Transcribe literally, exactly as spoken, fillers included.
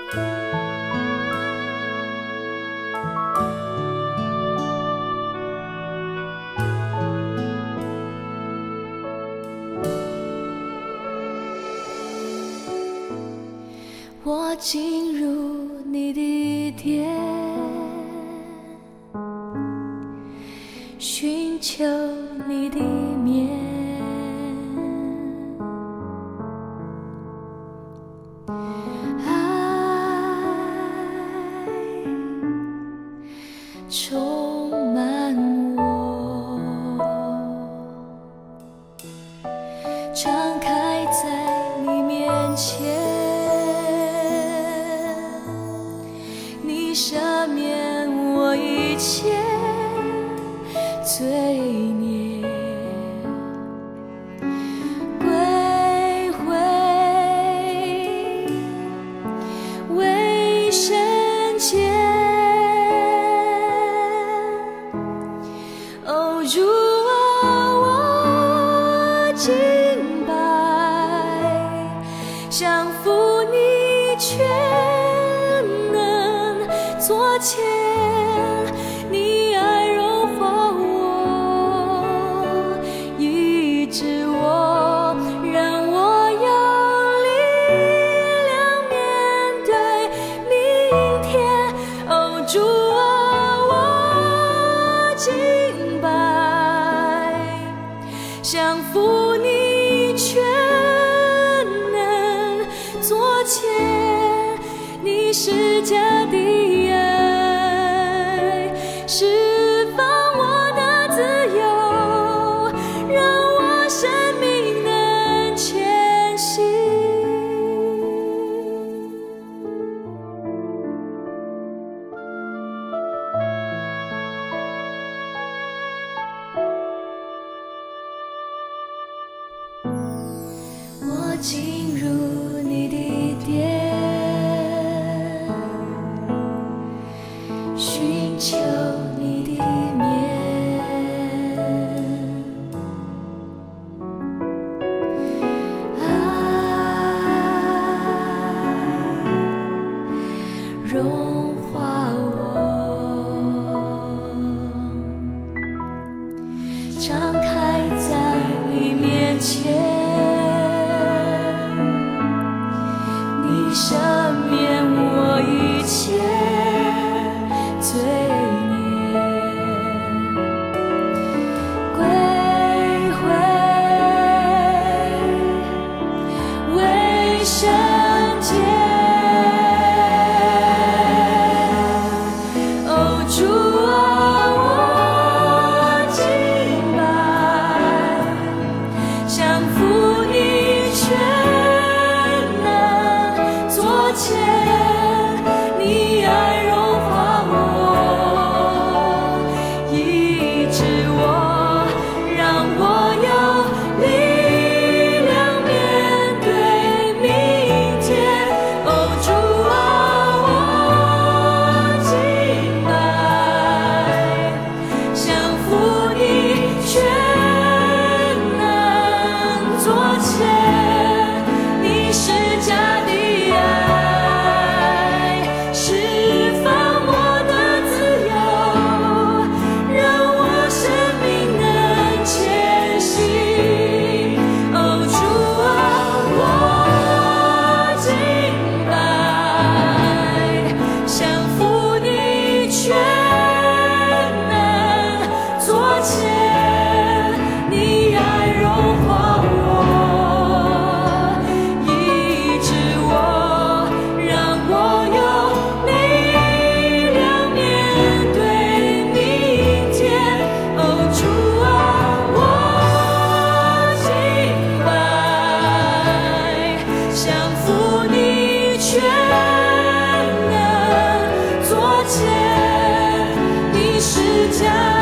我进入你的殿，寻求你的面，爱充满我，敞开在你面前，赦免我一切罪孽，归回为圣洁。哦，主啊，我敬拜，降服你全左前，你爱融化我，医治我，让我有力量面对明天。哦，主啊，我敬拜，降服你全能左前，你是家的释放我的自由，让我生命能前行。我进入你的殿，寻求你的面，爱融化我，敞开在你面前，你赦免我一切罪孽，归回为圣洁。哦，主啊，我敬拜，降服你全能左前，你爱融化我，医治我，让我有力量面对明天。哦，主啊，我敬拜，降服你全能左前，你是家的爱，释放我的自由，让我生命能前行。哦，主啊，我敬拜，降服你全能左前，你爱融化我，医治我，让我有力量面对明天。哦，主啊，我敬拜，降服你全能左前，你是家